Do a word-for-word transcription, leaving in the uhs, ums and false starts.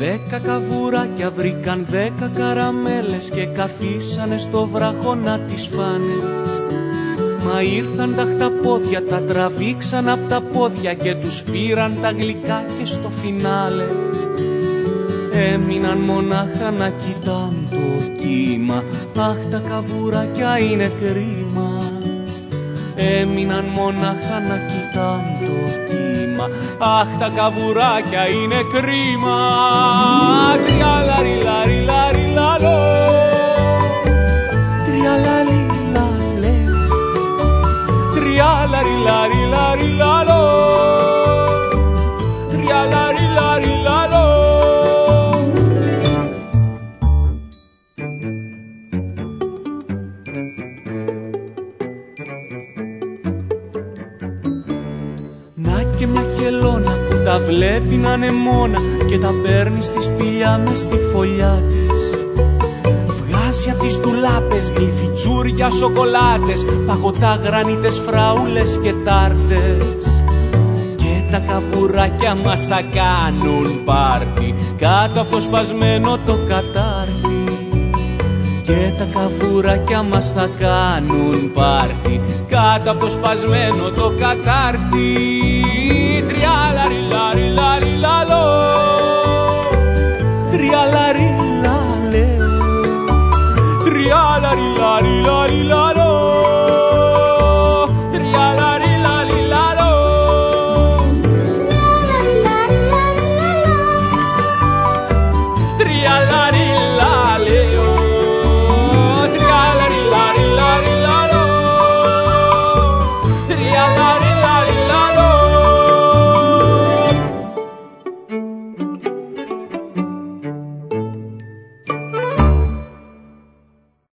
Δέκα καβουράκια βρήκαν δέκα καραμέλες και καθίσανε στο βράχο να τις φάνε. Μα ήρθαν τα χταπόδια, τα τραβήξαν απ' τα πόδια και τους πήραν τα γλυκά και στο φινάλε έμειναν μονάχα να κοιτάν το κύμα. Αχ, τα καβουράκια είναι κρίμα. Έμειναν μονάχα να κοιτάν το κύμα. Αχ, τα καβουράκια είναι κρίμα. Τριαλαριλαριλαριλαλό, τριαλαριλαλέ, τριαλαριλαριλαριλαλό, τριαλαριλαριλαλό. Και μια χελώνα που τα βλέπει να είναι μόνα και τα παίρνει στη σπηλιά μες στη φωλιά της. Βγάζει απ' τις ντουλάπες γλυφιτσούρια, σοκολάτες, παγωτά, γρανίτες, φραούλες και τάρτες. Και τα καβουράκια μας θα κάνουν πάρτι κάτω από το σπασμένο το κατάρτι. Και τα καβουράκια μας θα κάνουν πάρτι κάτω από το σπασμένο το κατάρτι.